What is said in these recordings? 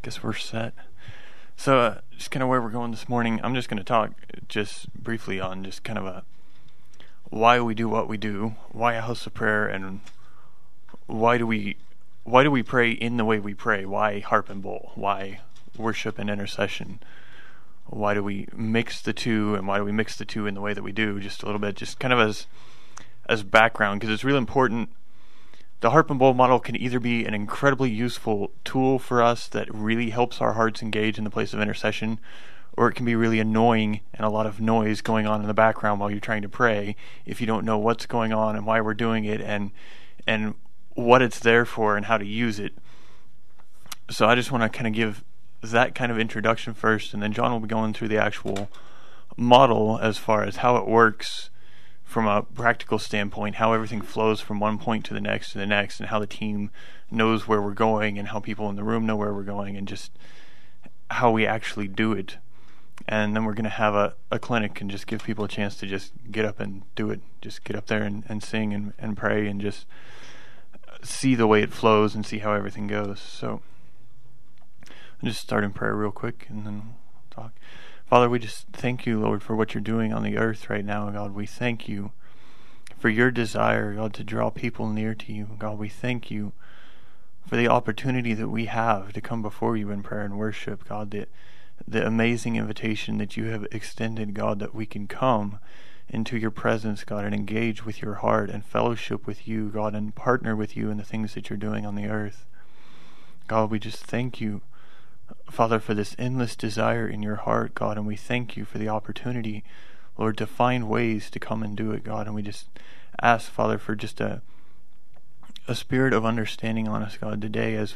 Guess we're set. So, just kind of where we're going this morning, I'm just going to talk just briefly on just kind of why we do what we do, why a house of prayer, and why do we pray in the way we pray? Why harp and bowl? Why worship and intercession? Why do we mix the two, and why do we mix the two in the way that we do? Just a little bit, just kind of as background, because it's really important. The harp and bowl model can either be an incredibly useful tool for us that really helps our hearts engage in the place of intercession, or it can be really annoying and a lot of noise going on in the background while you're trying to pray if you don't know what's going on and why we're doing it and what it's there for and how to use it. So I just want to kind of give that kind of introduction first, and then John will be going through the actual model as far as how it works from a practical standpoint, how everything flows from one point to the next, and how the team knows where we're going, and how people in the room know where we're going, and just how we actually do it. And then we're going to have a clinic and just give people a chance to just get up and do it. Just get up there and sing and pray and just see the way it flows and see how everything goes. So I'll just start in prayer real quick and then we'll talk. Father, we just thank you, Lord, for what you're doing on the earth right now, God. We thank you for your desire, God, to draw people near to you. God, we thank you for the opportunity that we have to come before you in prayer and worship, God, the amazing invitation that you have extended, God, that we can come into your presence, God, and engage with your heart and fellowship with you, God, and partner with you in the things that you're doing on the earth. God, we just thank you, Father, for this endless desire in your heart, God, and we thank you for the opportunity, Lord, to find ways to come and do it, God, and we just ask, Father, for just a spirit of understanding on us, God, today as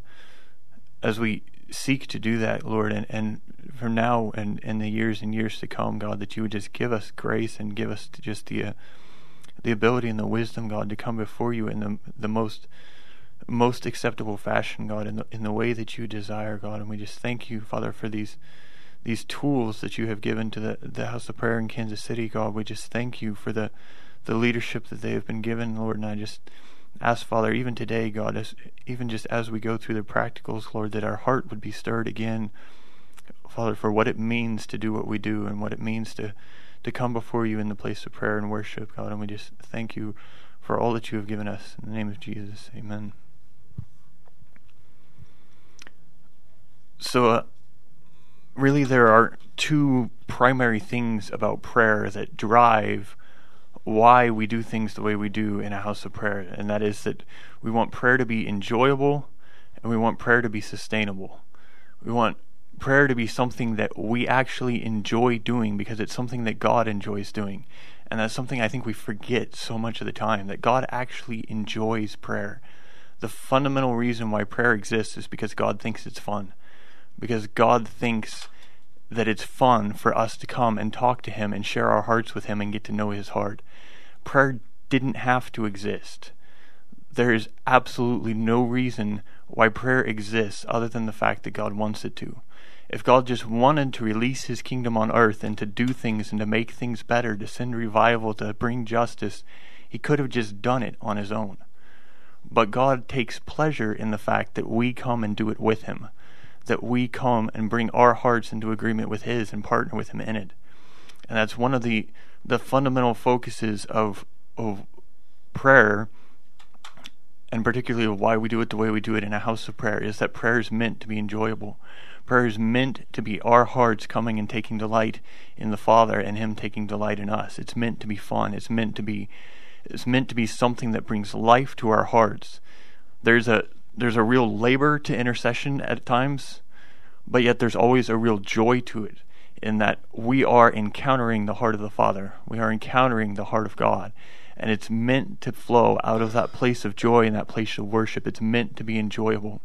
we seek to do that, Lord, and from now and in the years and years to come, God, that you would just give us grace and give us just the ability and the wisdom, God, to come before you in the most acceptable fashion, God, in the way that you desire, God. And we just thank you, Father, for these tools that you have given to the House of Prayer in Kansas City, God. We just thank you for the leadership that they have been given, Lord. And I just ask, Father, even today, God, even just as we go through the practicals, Lord, that our heart would be stirred again, Father, for what it means to do what we do and what it means to come before you in the place of prayer and worship, God. And we just thank you for all that you have given us. In the name of Jesus, amen. So, really there are two primary things about prayer that drive why we do things the way we do in a house of prayer, and that is that we want prayer to be enjoyable and we want prayer to be sustainable. We want prayer to be something that we actually enjoy doing because it's something that God enjoys doing. And that's something I think we forget so much of the time, that God actually enjoys prayer. The fundamental reason why prayer exists is because God thinks it's fun. Because God thinks that it's fun for us to come and talk to him and share our hearts with him and get to know his heart. Prayer didn't have to exist. There is absolutely no reason why prayer exists other than the fact that God wants it to. If God just wanted to release his kingdom on earth and to do things and to make things better, to send revival, to bring justice, he could have just done it on his own. But God takes pleasure in the fact that we come and do it with him, that we come and bring our hearts into agreement with his and partner with him in it. And that's one of the fundamental focuses of prayer, and particularly of why we do it the way we do it in a house of prayer, is that prayer is meant to be enjoyable. Prayer is meant to be our hearts coming and taking delight in the Father and him taking delight in us. It's meant to be fun. It's meant to be something that brings life to our hearts. There's a real labor to intercession at times, but yet there's always a real joy to it, in that we are encountering the heart of the Father. We are encountering the heart of God. And it's meant to flow out of that place of joy and that place of worship. It's meant to be enjoyable.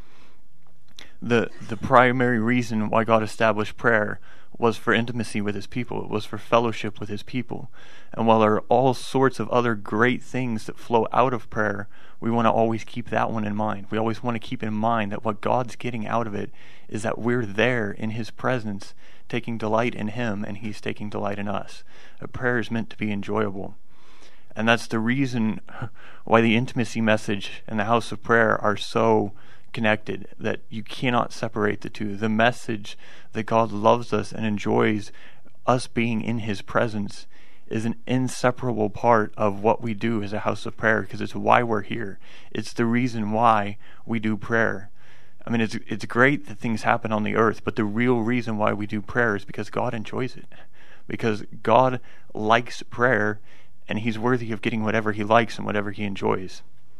The primary reason why God established prayer was for intimacy with his people. It was for fellowship with his people. And while there are all sorts of other great things that flow out of prayer, we want to always keep that one in mind. We always want to keep in mind that what God's getting out of it is that we're there in his presence, taking delight in him, and he's taking delight in us. A prayer is meant to be enjoyable. And that's the reason why the intimacy message and the house of prayer are so connected, that you cannot separate the two. The message that God loves us and enjoys us being in his presence is an inseparable part of what we do as a house of prayer, because it's why we're here. It's the reason why we do prayer. I mean, it's great that things happen on the earth, but the real reason why we do prayer is because God enjoys it. Because God likes prayer, and he's worthy of getting whatever he likes and whatever he enjoys.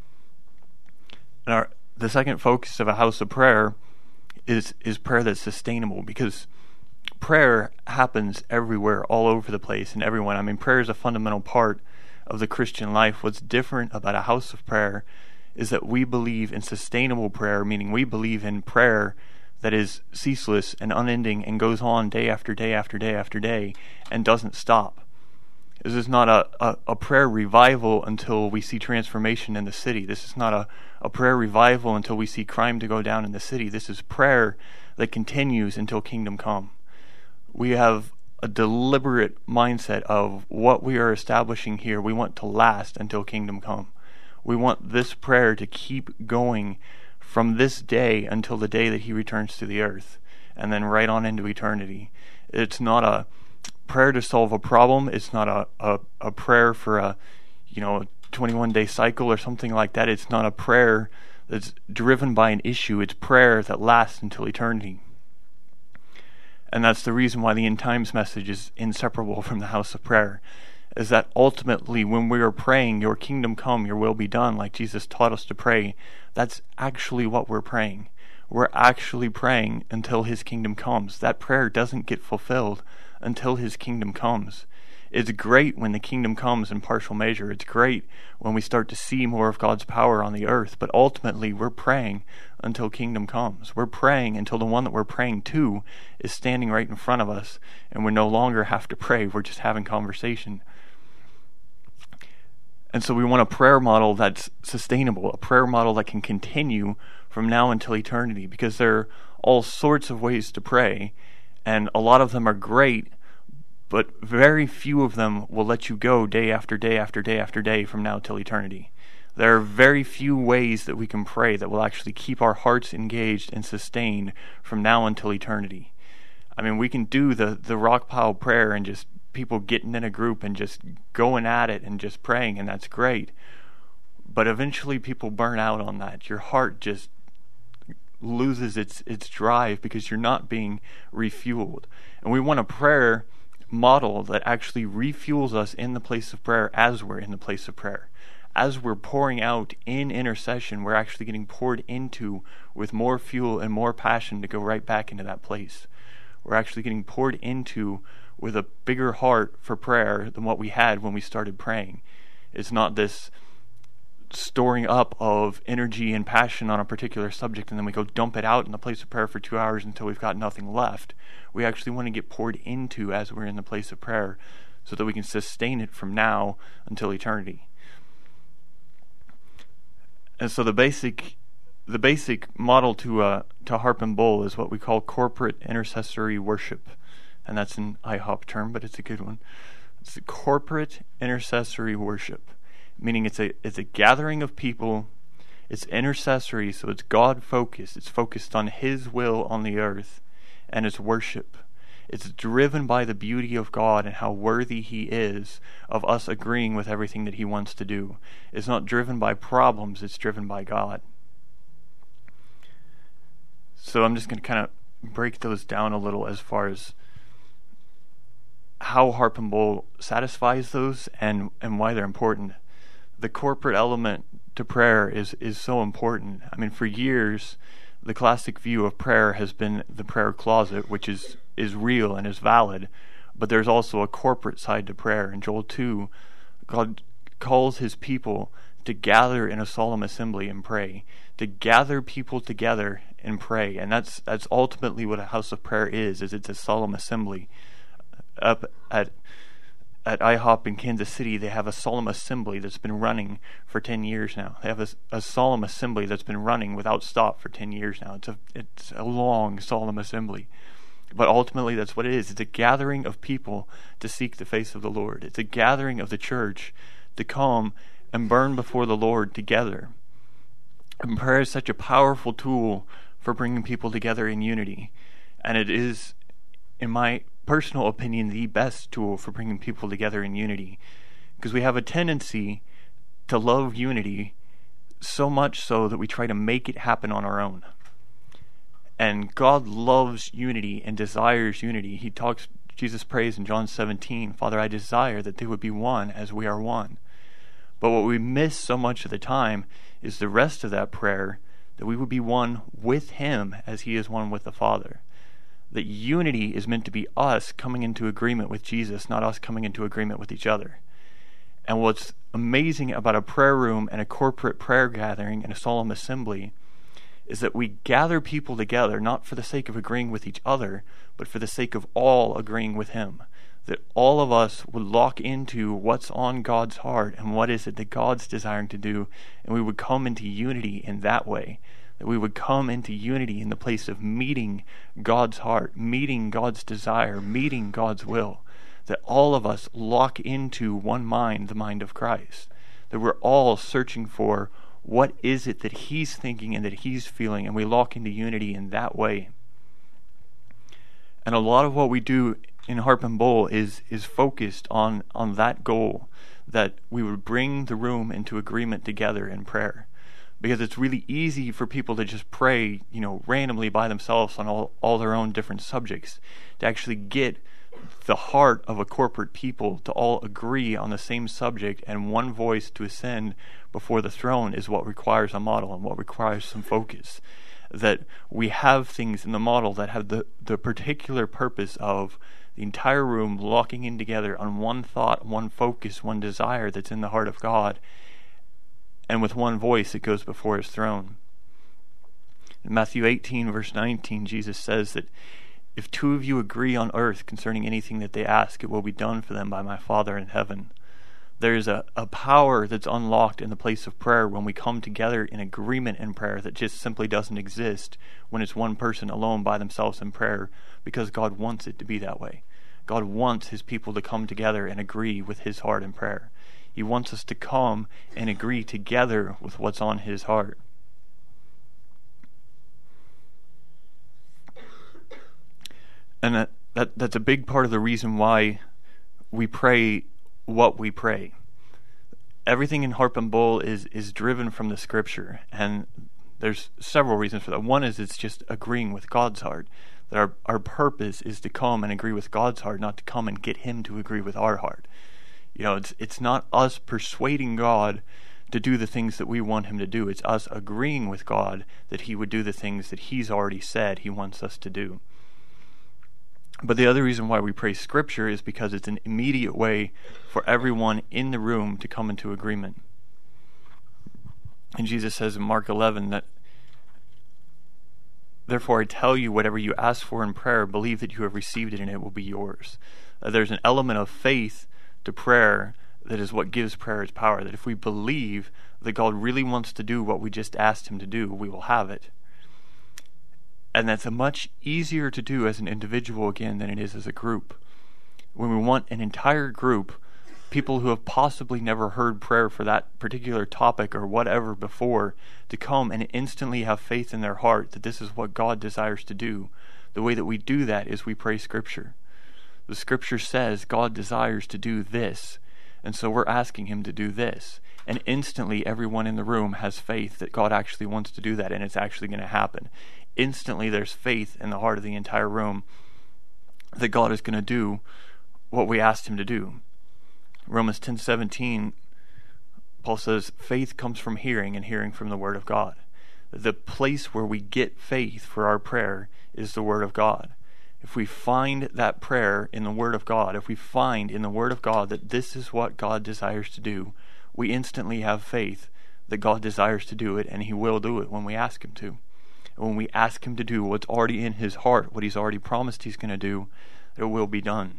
And the second focus of a house of prayer is prayer that's sustainable, because prayer happens everywhere, all over the place, and everyone. I mean, prayer is a fundamental part of the Christian life. What's different about a house of prayer is that we believe in sustainable prayer, meaning we believe in prayer that is ceaseless and unending and goes on day after day after day after day and doesn't stop. This is not a prayer revival until we see transformation in the city. This is not a prayer revival until we see crime to go down in the city. This is prayer that continues until kingdom come. We have a deliberate mindset of what we are establishing here. We want to last until kingdom come. We want this prayer to keep going from this day until the day that he returns to the earth, and then right on into eternity. It's not a prayer to solve a problem. It's not a prayer for a 21-day cycle or something like that. It's not a prayer that's driven by an issue. It's prayer that lasts until eternity. And that's the reason why the end times message is inseparable from the house of prayer, is that ultimately when we are praying, your kingdom come, your will be done, like Jesus taught us to pray, that's actually what we're praying. We're actually praying until his kingdom comes. That prayer doesn't get fulfilled until his kingdom comes. It's great when the kingdom comes in partial measure. It's great when we start to see more of God's power on the earth. But ultimately, we're praying until kingdom comes. We're praying until the one that we're praying to is standing right in front of us, and we no longer have to pray. We're just having conversation. And so we want a prayer model that's sustainable, a prayer model that can continue from now until eternity, because there are all sorts of ways to pray, and a lot of them are great, but very few of them will let you go day after day after day after day from now till eternity. There are very few ways that we can pray that will actually keep our hearts engaged and sustained from now until eternity. I mean, we can do the rock pile prayer and just people getting in a group and just going at it and just praying, and that's great. But eventually people burn out on that. Your heart just loses its drive because you're not being refueled. And we want a prayer model that actually refuels us in the place of prayer as we're in the place of prayer. As we're pouring out in intercession, we're actually getting poured into with more fuel and more passion to go right back into that place. We're actually getting poured into with a bigger heart for prayer than what we had when we started praying. It's not this storing up of energy and passion on a particular subject and then we go dump it out in the place of prayer for 2 hours until we've got nothing left. We actually want to get poured into as we're in the place of prayer so that we can sustain it from now until eternity. And so the basic model to harp and bowl is what we call corporate intercessory worship. And that's an IHOP term, but it's a good one. It's a corporate intercessory worship, meaning it's a gathering of people. It's intercessory, so it's God focused. It's focused on his will on the earth, and it's worship. It's driven by the beauty of God and how worthy he is of us agreeing with everything that he wants to do. It's not driven by problems, it's driven by God. So I'm just going to kind of break those down a little as far as how harp and bowl satisfies those and why they're important. The corporate element to prayer is so important. I mean, for years, the classic view of prayer has been the prayer closet, which is real and is valid, but there's also a corporate side to prayer. In Joel 2, God calls his people to gather in a solemn assembly and pray, to gather people together and pray. And that's ultimately what a house of prayer is it's a solemn assembly. Up at IHOP in Kansas City, they have a solemn assembly that's been running for 10 years now. They have a solemn assembly that's been running without stop for 10 years now. It's a long, solemn assembly. But ultimately, that's what it is. It's a gathering of people to seek the face of the Lord. It's a gathering of the church to come and burn before the Lord together. And prayer is such a powerful tool for bringing people together in unity. And it is, in my personal opinion, the best tool for bringing people together in unity. Because we have a tendency to love unity so much so that we try to make it happen on our own. And God loves unity and desires unity. Jesus prays in John 17, Father, I desire that they would be one as we are one. But what we miss so much of the time is the rest of that prayer, that we would be one with Him as He is one with the Father. That unity is meant to be us coming into agreement with Jesus, not us coming into agreement with each other. And what's amazing about a prayer room and a corporate prayer gathering and a solemn assembly is that we gather people together not for the sake of agreeing with each other, but for the sake of all agreeing with Him. That all of us would lock into what's on God's heart and what is it that God's desiring to do, and we would come into unity in that way. That we would come into unity in the place of meeting God's heart, meeting God's desire, meeting God's will. That all of us lock into one mind, the mind of Christ. That we're all searching for what is it that He's thinking and that He's feeling, and we lock into unity in that way. And a lot of what we do in Harp and Bowl is focused on that goal, that we would bring the room into agreement together in prayer. Because it's really easy for people to just pray, randomly by themselves on all their own different subjects. To actually get the heart of a corporate people to all agree on the same subject and one voice to ascend before the throne is what requires a model and what requires some focus. That we have things in the model that have the particular purpose of the entire room locking in together on one thought, one focus, one desire that's in the heart of God, and with one voice it goes before His throne. In Matthew 18 verse 19, Jesus says that if two of you agree on earth concerning anything that they ask, it will be done for them by my Father in heaven. There's a power that's unlocked in the place of prayer when we come together in agreement in prayer that just simply doesn't exist when it's one person alone by themselves in prayer, because God wants it to be that way. God wants His people to come together and agree with His heart in prayer. He wants us to come and agree together with what's on His heart. And that's a big part of the reason why we pray what we pray. Everything in Harp and Bowl is driven from the Scripture, and there's several reasons for that. One is it's just agreeing with God's heart. That our purpose is to come and agree with God's heart, not to come and get Him to agree with our heart. It's not us persuading God to do the things that we want Him to do. It's us agreeing with God that He would do the things that He's already said He wants us to do. But the other reason why we pray Scripture is because it's an immediate way for everyone in the room to come into agreement. And Jesus says in Mark 11 that, therefore I tell you, whatever you ask for in prayer, believe that you have received it and it will be yours. There's an element of faith to prayer that is what gives prayer its power. That if we believe that God really wants to do what we just asked Him to do, we will have it. And that's a much easier to do as an individual again than it is as a group. When we want an entire group, people who have possibly never heard prayer for that particular topic or whatever before, to come and instantly have faith in their heart that this is what God desires to do. The way that we do that is we pray Scripture. The Scripture says God desires to do this, and so we're asking Him to do this. And instantly everyone in the room has faith that God actually wants to do that, and it's actually going to happen. Instantly there's faith in the heart of the entire room that God is going to do what we asked Him to do. Romans 10:17, Paul says, faith comes from hearing, and hearing from the Word of God. The place where we get faith for our prayer is the Word of God. If we find that prayer in the Word of God, if we find in the Word of God that this is what God desires to do, we instantly have faith that God desires to do it, and He will do it when we ask Him to. And when we ask Him to do what's already in His heart, what He's already promised He's going to do, it will be done.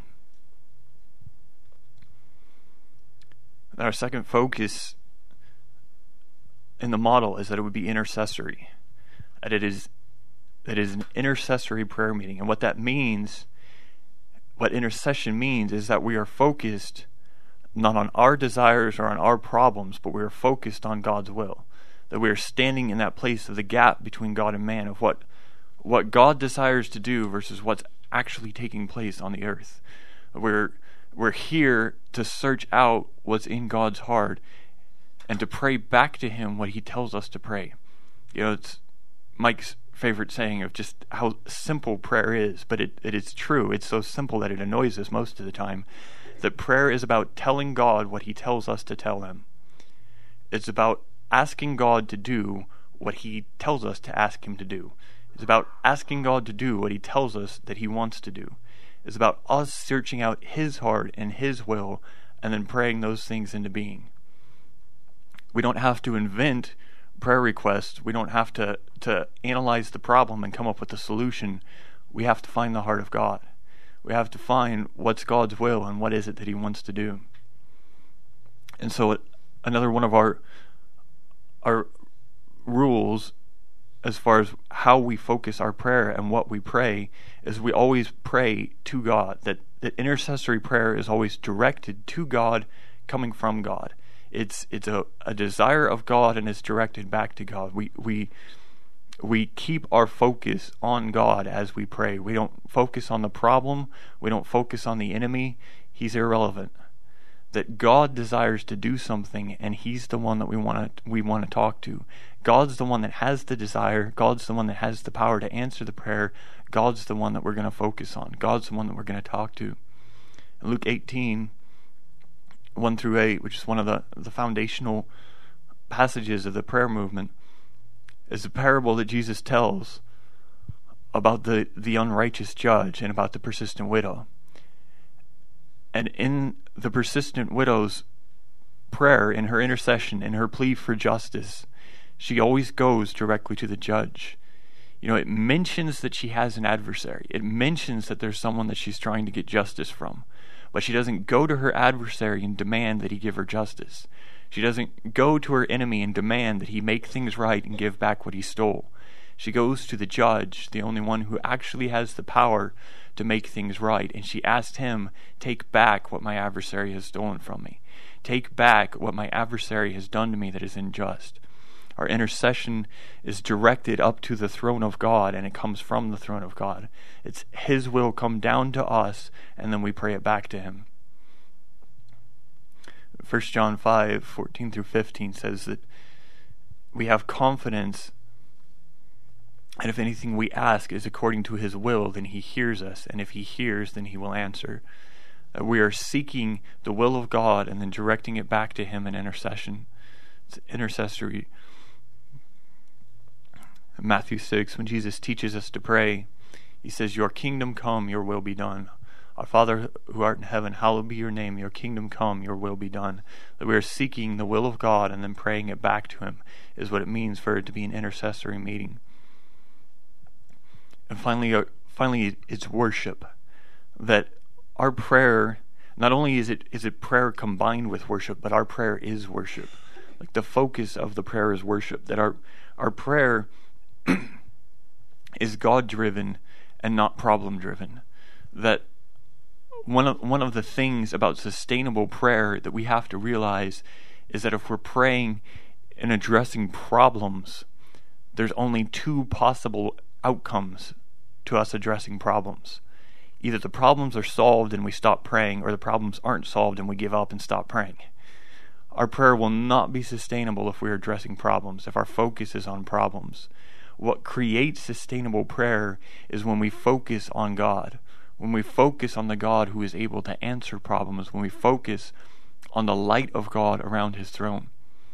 And our second focus in the model is that it would be intercessory. That it is an intercessory prayer meeting. And what that means, what intercession means, is that we are focused not on our desires or on our problems, but we are focused on God's will. that we are standing in that place of the gap between God and man, of what God desires to do versus what's actually taking place on the earth. We're here to search out what's in God's heart and to pray back to Him what He tells us to pray. It's Mike's favorite saying of just how simple prayer is, but it is true. It's so simple that it annoys us most of the time. That prayer is about telling God what He tells us to tell Him. It's about asking God to do what He tells us to ask Him to do. It's about asking God to do what He tells us that He wants to do. It's about us searching out His heart and His will and then praying those things into being. We don't have to invent prayer requests. We don't have to analyze the problem and come up with a solution. We have to find the heart of God. We have to find what's God's will and what is it that He wants to do. And so another one of our rules as far as how we focus our prayer and what we pray is we always pray to God. That intercessory prayer is always directed to God, coming from God. It's a desire of God, and it's directed back to God. We keep our focus on God as we pray. We don't focus on the problem. We don't focus on the enemy. He's irrelevant. That God desires to do something, and He's the one that we want to talk to. God's the one that has the desire. God's the one that has the power to answer the prayer. God's the one that we're going to focus on. God's the one that we're going to talk to. In Luke 18, 1-8, which is one of the foundational passages of the prayer movement, is a parable that Jesus tells about the unrighteous judge and about the persistent widow. And in the persistent widow's prayer, in her intercession, in her plea for justice, she always goes directly to the judge. It mentions that she has an adversary. It mentions that there's someone that she's trying to get justice from. But she doesn't go to her adversary and demand that he give her justice. She doesn't go to her enemy and demand that he make things right and give back what he stole. She goes to the judge, the only one who actually has the power to make things right. And she asked him, take back what my adversary has stolen from me. Take back what my adversary has done to me that is unjust. Our intercession is directed up to the throne of God, and it comes from the throne of God. It's His will come down to us, and then we pray it back to Him. 1 John 5:14-15 says that we have confidence, and if anything we ask is according to His will, then He hears us, and if He hears, then He will answer. We are seeking the will of God and then directing it back to Him in intercession. It's intercessory. In Matthew 6, when Jesus teaches us to pray, He says, your kingdom come, your will be done. Our Father who art in heaven, hallowed be your name. Your kingdom come, your will be done. That we are seeking the will of God and then praying it back to Him is what it means for it to be an intercessory meeting. And finally, it's worship. That our prayer, not only is it prayer combined with worship, but our prayer is worship. Like the focus of the prayer is worship. That our prayer is God-driven and not problem-driven. That one of the things about sustainable prayer that we have to realize is that if we're praying and addressing problems, there's only two possible outcomes to us addressing problems. Either the problems are solved and we stop praying, or the problems aren't solved and we give up and stop praying. Our prayer will not be sustainable if we're addressing problems, if our focus is on problems. What creates sustainable prayer is when we focus on God, when we focus on the God who is able to answer problems, when we focus on the light of God around His throne.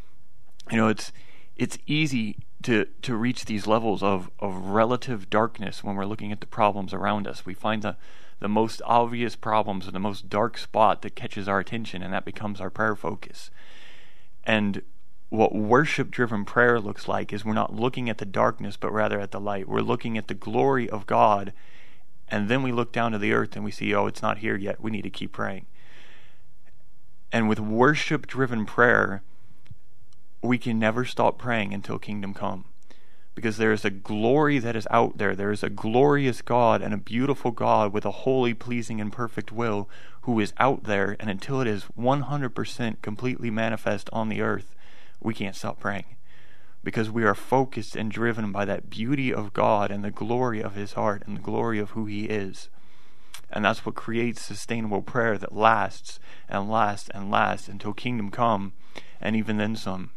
It's easy to reach these levels of relative darkness when we're looking at the problems around us. We find the most obvious problems in the most dark spot that catches our attention, and that becomes our prayer focus. And what worship-driven prayer looks like is we're not looking at the darkness, but rather at the light. We're looking at the glory of God, and then we look down to the earth and we see, it's not here yet. We need to keep praying. And with worship-driven prayer, we can never stop praying until kingdom come. Because there is a glory that is out there. There is a glorious God and a beautiful God with a holy, pleasing, and perfect will who is out there. And until it is 100% completely manifest on the earth, we can't stop praying. because we are focused and driven by that beauty of God and the glory of his heart and the glory of who he is. And that's what creates sustainable prayer that lasts and lasts and lasts until kingdom come, and even then some.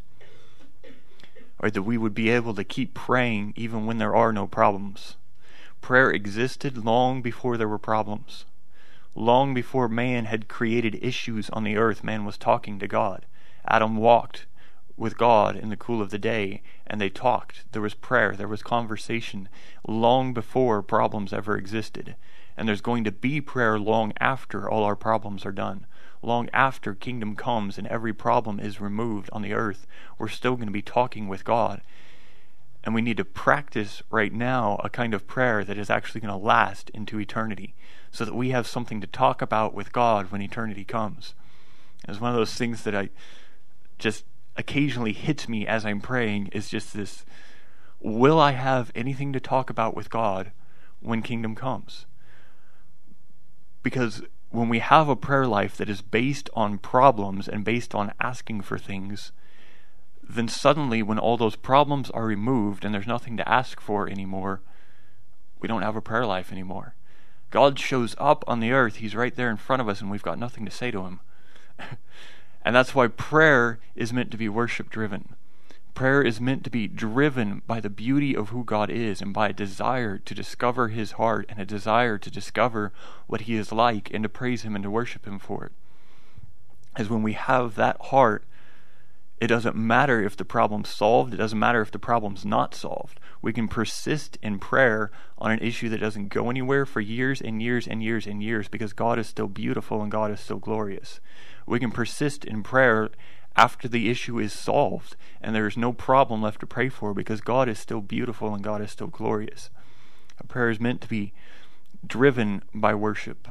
Or that we would be able to keep praying even when there are no problems. Prayer existed long before there were problems. Long before man had created issues on the earth, man was talking to God. Adam walked with God in the cool of the day, and they talked. There was prayer, there was conversation, long before problems ever existed. And there's going to be prayer long after all our problems are done. Long after kingdom comes and every problem is removed on the earth, we're still going to be talking with God. And we need to practice right now a kind of prayer that is actually going to last into eternity, so that we have something to talk about with God when eternity comes. It's one of those things that I just occasionally hits me as I'm praying, is just this, will I have anything to talk about with God when kingdom comes? Because when we have a prayer life that is based on problems and based on asking for things, then suddenly when all those problems are removed and there's nothing to ask for anymore, we don't have a prayer life anymore. God shows up on the earth, he's right there in front of us, and we've got nothing to say to him. And that's why prayer is meant to be worship driven. Prayer is meant to be driven by the beauty of who God is and by a desire to discover his heart and a desire to discover what he is like and to praise him and to worship him for it. As when we have that heart, it doesn't matter if the problem's solved. It doesn't matter if the problem's not solved. We can persist in prayer on an issue that doesn't go anywhere for years and years and years and years, because God is still beautiful and God is still glorious. We can persist in prayer after the issue is solved and there is no problem left to pray for, because God is still beautiful and God is still glorious. A prayer is meant to be driven by worship.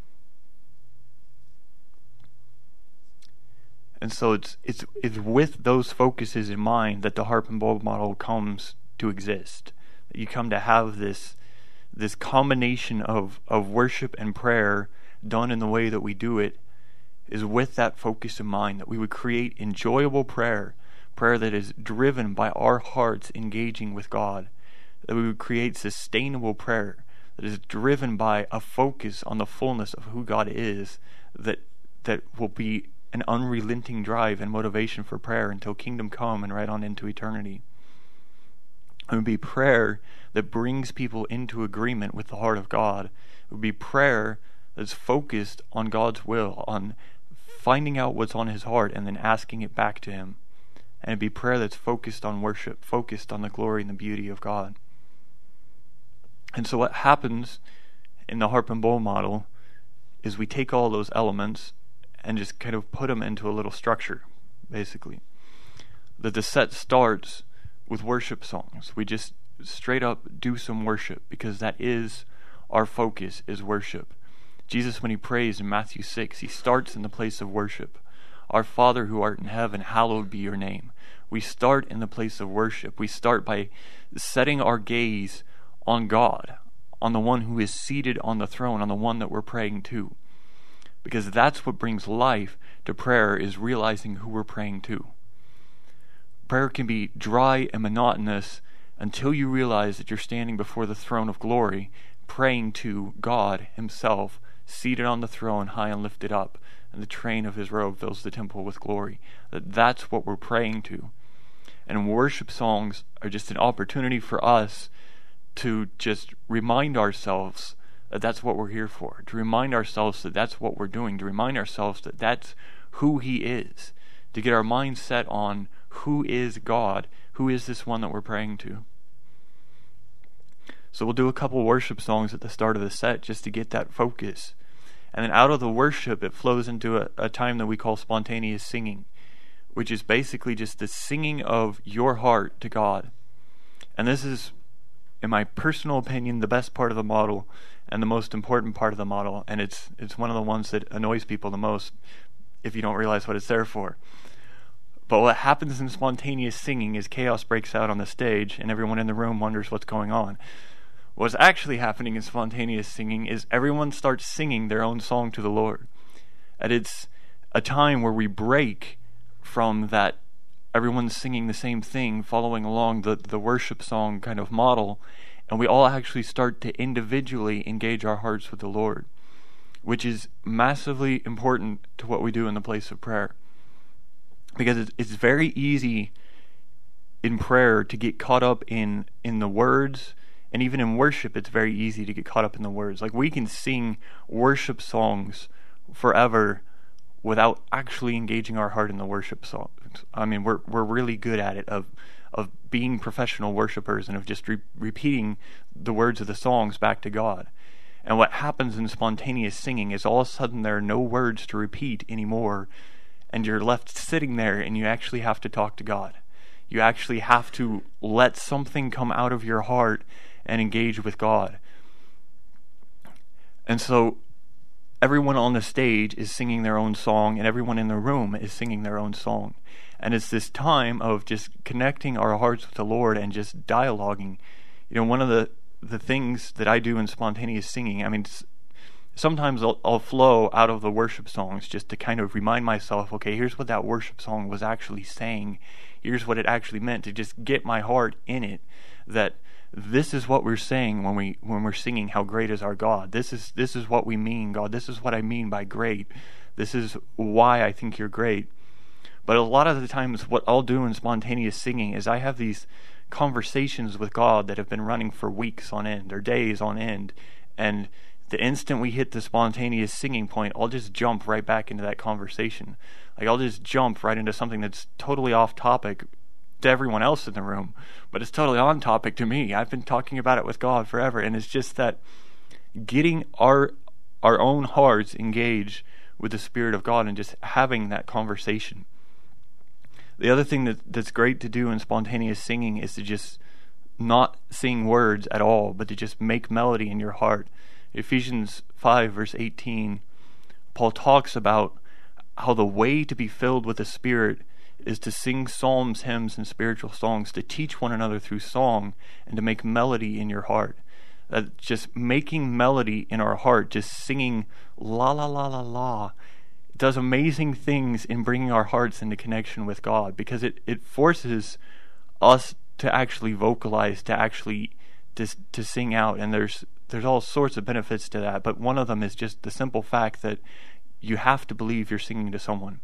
And so it's with those focuses in mind that the harp and bowl model comes to exist. That you come to have this combination of worship and prayer done in the way that we do it, is with that focus in mind, that we would create enjoyable prayer that is driven by our hearts engaging with God, that we would create sustainable prayer that is driven by a focus on the fullness of who God is, that will be an unrelenting drive and motivation for prayer until kingdom come and right on into eternity. It would be prayer that brings people into agreement with the heart of God. It would be prayer that's focused on God's will, on finding out what's on his heart and then asking it back to him. And it'd be prayer that's focused on worship, focused on the glory and the beauty of God. And so what happens in the harp and bowl model is we take all those elements and just kind of put them into a little structure, basically. That the set starts with worship songs. We just straight up do some worship, because that is our focus, is worship. Jesus, when he prays in Matthew 6, he starts in the place of worship. Our Father who art in heaven, hallowed be your name. We start in the place of worship. We start by setting our gaze on God, on the one who is seated on the throne, on the one that we're praying to. Because that's what brings life to prayer, is realizing who we're praying to. Prayer can be dry and monotonous until you realize that you're standing before the throne of glory, praying to God himself, seated on the throne, high and lifted up, and the train of his robe fills the temple with glory. That's what we're praying to. And worship songs are just an opportunity for us to just remind ourselves that that's what we're here for, to remind ourselves that that's what we're doing, to remind ourselves that that's who he is, to get our mind set on who is God, who is this one that we're praying to. So we'll do a couple worship songs at the start of the set just to get that focus. And then out of the worship, it flows into a time that we call spontaneous singing, which is basically just the singing of your heart to God. And this is, in my personal opinion, the best part of the model and the most important part of the model. And it's one of the ones that annoys people the most if you don't realize what it's there for. But what happens in spontaneous singing is chaos breaks out on the stage and everyone in the room wonders what's going on. What's actually happening in spontaneous singing is everyone starts singing their own song to the Lord. And it's a time where we break from that everyone's singing the same thing, following along the worship song kind of model, and we all actually start to individually engage our hearts with the Lord, which is massively important to what we do in the place of prayer. Because it's very easy in prayer to get caught up in the words, and even in worship it's very easy to get caught up in the words. Like, we can sing worship songs forever without actually engaging our heart in the worship songs. I mean, we're really good at it, of being professional worshipers and of just repeating the words of the songs back to God. And what happens in spontaneous singing is all of a sudden there are no words to repeat anymore, and you're left sitting there and you actually have to talk to God. You actually have to let something come out of your heart and engage with God. And so everyone on the stage is singing their own song, and everyone in the room is singing their own song. And it's this time of just connecting our hearts with the Lord and just dialoguing. You know, one of the things that I do in spontaneous singing, I mean, sometimes I'll flow out of the worship songs just to kind of remind myself, okay, here's what that worship song was actually saying. Here's what it actually meant, to just get my heart in it, that this is what we're saying when we're singing how great is our God. This is what we mean, God. This is what I mean by great. This is why I think you're great. But a lot of the times what I'll do in spontaneous singing is I have these conversations with God that have been running for weeks on end or days on end, and the instant we hit the spontaneous singing point, I'll just jump right back into that conversation. Like, I'll just jump right into something that's totally off topic to everyone else in the room, but it's totally on topic to me. I've been talking about it with God forever, and it's just that getting our own hearts engaged with the Spirit of God and just having that conversation. The other thing that's great to do in spontaneous singing is to just not sing words at all, but to just make melody in your heart. Ephesians 5 verse 18, Paul talks about how the way to be filled with the Spirit is to sing psalms, hymns, and spiritual songs, to teach one another through song, and to make melody in your heart. Just making melody in our heart, just singing la la la la la, does amazing things in bringing our hearts into connection with God, because it forces us to actually vocalize, to actually to sing out, and there's all sorts of benefits to that, but one of them is just the simple fact that you have to believe you're singing to someone.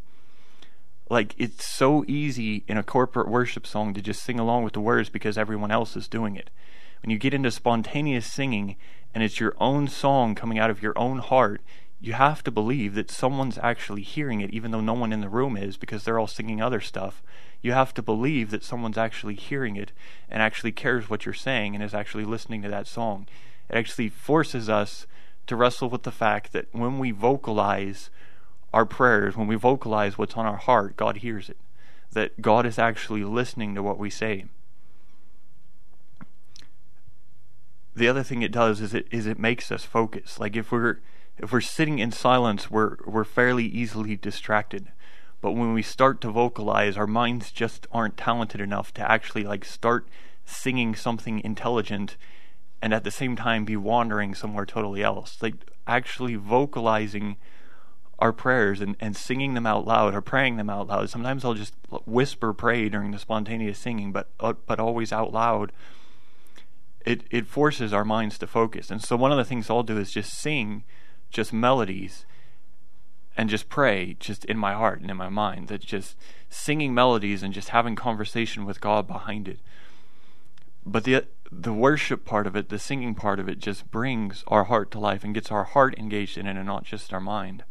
Like, it's so easy in a corporate worship song to just sing along with the words because everyone else is doing it. When you get into spontaneous singing and it's your own song coming out of your own heart, you have to believe that someone's actually hearing it, even though no one in the room is, because they're all singing other stuff. You have to believe that someone's actually hearing it and actually cares what you're saying and is actually listening to that song. It actually forces us to wrestle with the fact that when we vocalize our prayers, when we vocalize what's on our heart, God hears it. That God is actually listening to what we say. The other thing it does is it makes us focus. Like, if we're sitting in silence, we're fairly easily distracted. But when we start to vocalize, our minds just aren't talented enough to actually start singing something intelligent and at the same time be wandering somewhere totally else. Like, actually vocalizing our prayers and singing them out loud or praying them out loud. Sometimes I'll just whisper pray during the spontaneous singing, but always out loud. It forces our minds to focus. And so one of the things I'll do is just sing just melodies and just pray just in my heart and in my mind. That just singing melodies and just having conversation with God behind it. But the worship part of it, the singing part of it, just brings our heart to life and gets our heart engaged in it and not just our mind.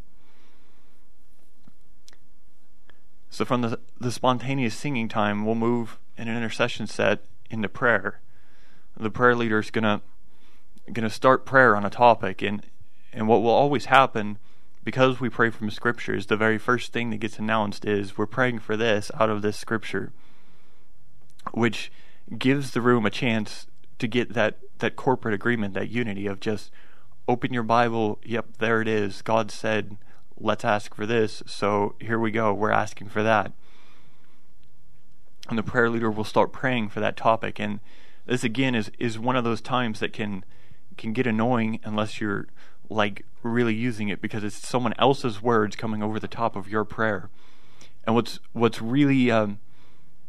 So from the spontaneous singing time, we'll move in an intercession set into prayer. The prayer leader is gonna start prayer on a topic, and what will always happen, because we pray from Scripture, is the very first thing that gets announced is we're praying for this out of this Scripture, which gives the room a chance to get that corporate agreement, that unity of just open your Bible. Yep, there it is. God said, let's ask for this, so here we go, we're asking for that. And the prayer leader will start praying for that topic, and this again is one of those times that can get annoying unless you're really using it, because it's someone else's words coming over the top of your prayer. And what's really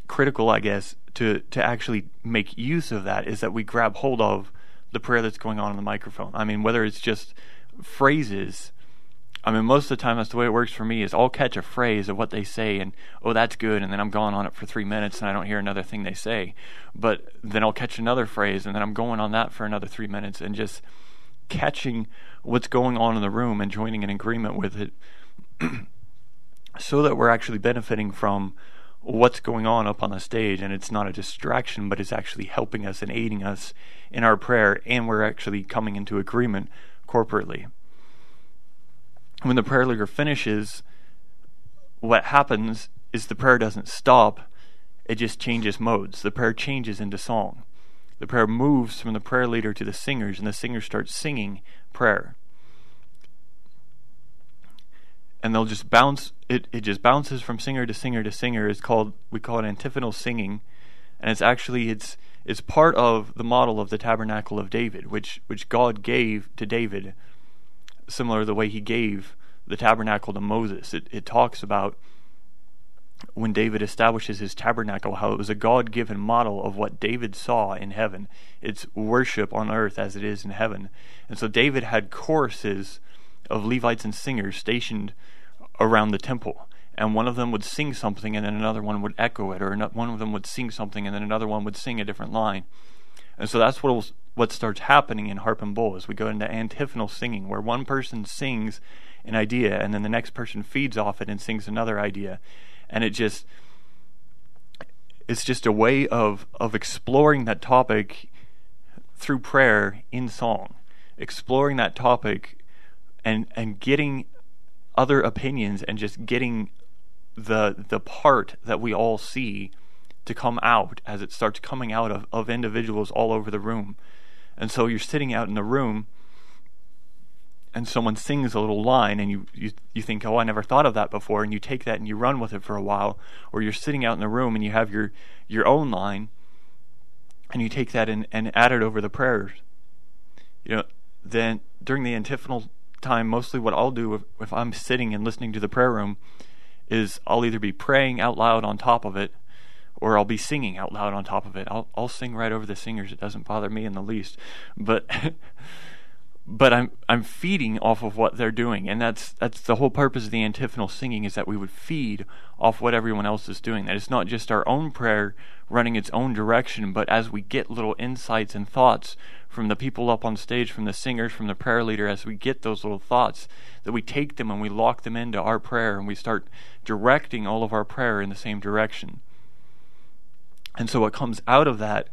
critical, I guess, to actually make use of that is that we grab hold of the prayer that's going on the microphone. I mean, whether it's just phrases, I mean, most of the time that's the way it works for me is I'll catch a phrase of what they say and, oh, that's good, and then I'm going on it for 3 minutes and I don't hear another thing they say. But then I'll catch another phrase and then I'm going on that for another 3 minutes and just catching what's going on in the room and joining in agreement with it so that we're actually benefiting from what's going on up on the stage, and it's not a distraction, but it's actually helping us and aiding us in our prayer, and we're actually coming into agreement corporately. When the prayer leader finishes, what happens is the prayer doesn't stop, it just changes modes. The prayer changes into song. The prayer moves from the prayer leader to the singers, and the singers start singing prayer. And they'll just bounce, it just bounces from singer to singer to singer. We call it antiphonal singing, and it's part of the model of the tabernacle of David, which God gave to David, similar to the way he gave the tabernacle to Moses. It talks about when David establishes his tabernacle, how it was a God-given model of what David saw in heaven. It's worship on earth as it is in heaven. And so David had choruses of Levites and singers stationed around the temple, and one of them would sing something and then another one would echo it, or one of them would sing something and then another one would sing a different line. And so that's what starts happening in harp and bowl as we go into antiphonal singing, where one person sings an idea and then the next person feeds off it and sings another idea. And it's just a way of exploring that topic through prayer in song, exploring that topic and getting other opinions and just getting the part that we all see to come out as it starts coming out of individuals all over the room. And so you're sitting out in the room and someone sings a little line and you think, oh, I never thought of that before, and you take that and you run with it for a while. Or you're sitting out in the room and you have your own line and you take that and add it over the prayers. Then during the antiphonal time, mostly what I'll do if I'm sitting and listening to the prayer room is I'll either be praying out loud on top of it, or I'll be singing out loud on top of it. I'll sing right over the singers. It doesn't bother me in the least. But I'm feeding off of what they're doing, and that's the whole purpose of the antiphonal singing, is that we would feed off what everyone else is doing. That it's not just our own prayer running its own direction, but as we get little insights and thoughts from the people up on stage, from the singers, from the prayer leader, as we get those little thoughts, that we take them and we lock them into our prayer, and we start directing all of our prayer in the same direction. And so what comes out of that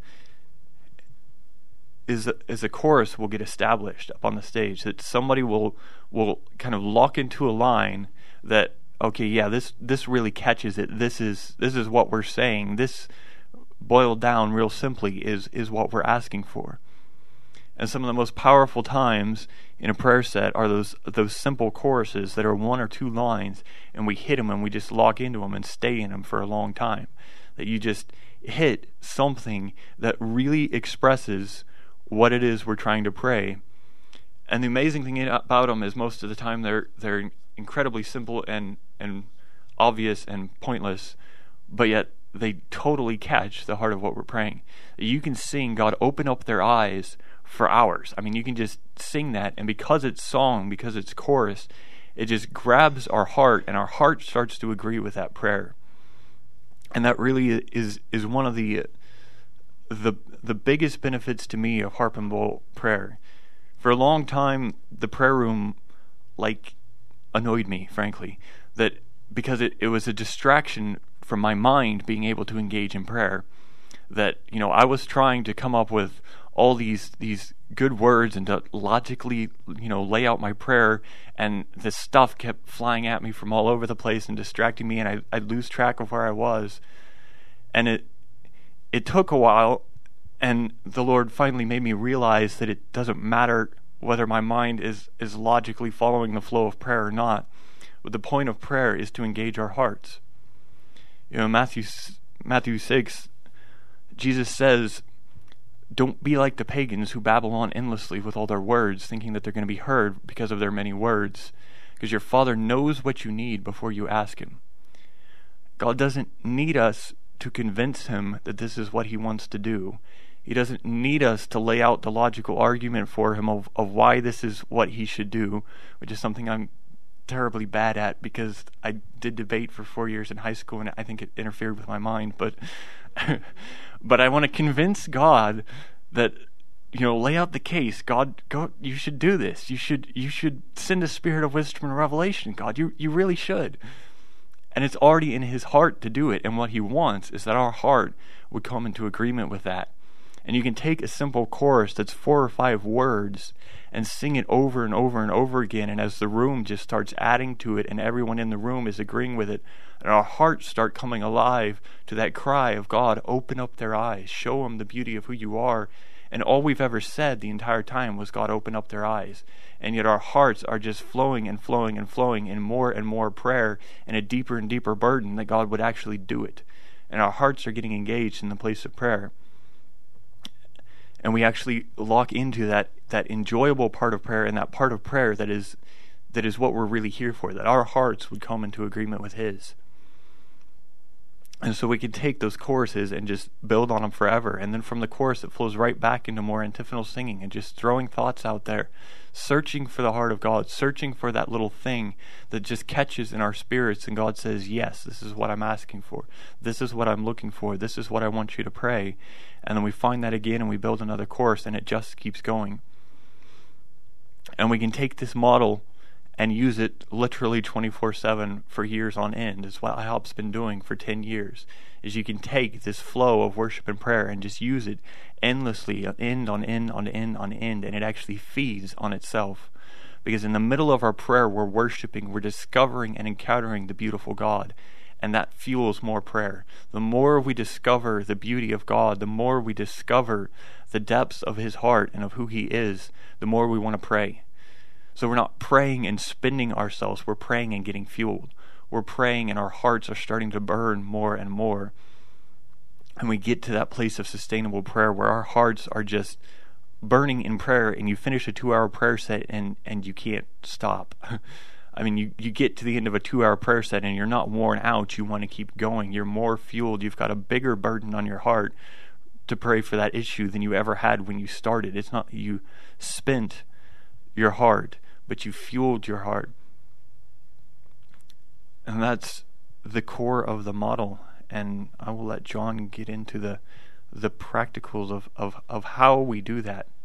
is a chorus will get established up on the stage, that somebody will kind of lock into a line that, okay, yeah, this really catches it. This is what we're saying. This, boiled down real simply, is what we're asking for. And some of the most powerful times in a prayer set are those simple choruses that are one or two lines, and we hit them and we just lock into them and stay in them for a long time. That you just hit something that really expresses what it is we're trying to pray. And the amazing thing about them is most of the time they're incredibly simple and obvious and pointless, but yet they totally catch the heart of what we're praying. You can sing God open up their eyes for hours. I mean, you can just sing that, and because it's song, because it's chorus, it just grabs our heart, and our heart starts to agree with that prayer. And that really is one of the biggest benefits to me of harp and bowl prayer. For a long time, the prayer room annoyed me, frankly, that because it was a distraction from my mind being able to engage in prayer. That I was trying to come up with all these good words and to logically lay out my prayer, and this stuff kept flying at me from all over the place and distracting me, and I'd lose track of where I was. And it took a while, and the Lord finally made me realize that it doesn't matter whether my mind is logically following the flow of prayer or not. But the point of prayer is to engage our hearts. Matthew 6, Jesus says, don't be like the pagans who babble on endlessly with all their words, thinking that they're going to be heard because of their many words, because your Father knows what you need before you ask Him. God doesn't need us to convince him that this is what he wants to do. He doesn't need us to lay out the logical argument for him of why this is what he should do, which is something I'm terribly bad at because I did debate for 4 years in high school and I think it interfered with my mind. But but I want to convince God that, lay out the case. God, you should do this. You should send a spirit of wisdom and revelation. God, you really should. And it's already in his heart to do it. And what he wants is that our heart would come into agreement with that. And you can take a simple chorus that's 4 or 5 words and sing it over and over and over again. And as the room just starts adding to it and everyone in the room is agreeing with it, and our hearts start coming alive to that cry of, God, open up their eyes, show them the beauty of who you are. And all we've ever said the entire time was, God, open up their eyes. And yet our hearts are just flowing and flowing and flowing in more and more prayer and a deeper and deeper burden that God would actually do it. And our hearts are getting engaged in the place of prayer. And we actually lock into that enjoyable part of prayer, and that part of prayer that is what we're really here for, that our hearts would come into agreement with his. And so we can take those choruses and just build on them forever. And then from the chorus, it flows right back into more antiphonal singing and just throwing thoughts out there, searching for the heart of God, searching for that little thing that just catches in our spirits. And God says, yes, this is what I'm asking for. This is what I'm looking for. This is what I want you to pray. And then we find that again and we build another chorus and it just keeps going. And we can take this model and use it literally 24/7 for years on end. Is what IHOP's been doing for 10 years. Is you can take this flow of worship and prayer and just use it endlessly, end on end on end on end, and it actually feeds on itself. Because in the middle of our prayer, we're worshiping, we're discovering and encountering the beautiful God, and that fuels more prayer. The more we discover the beauty of God, the more we discover the depths of his heart and of who he is, the more we want to pray. So we're not praying and spending ourselves, we're praying and getting fueled. We're praying and our hearts are starting to burn more and more. And we get to that place of sustainable prayer where our hearts are just burning in prayer, and you finish a 2-hour prayer set and you can't stop. I mean, you get to the end of a 2-hour prayer set and you're not worn out, you want to keep going. You're more fueled, you've got a bigger burden on your heart to pray for that issue than you ever had when you started. It's not you spent your heart, but you fueled your heart. And that's the core of the model. And I will let John get into the practicals of how we do that.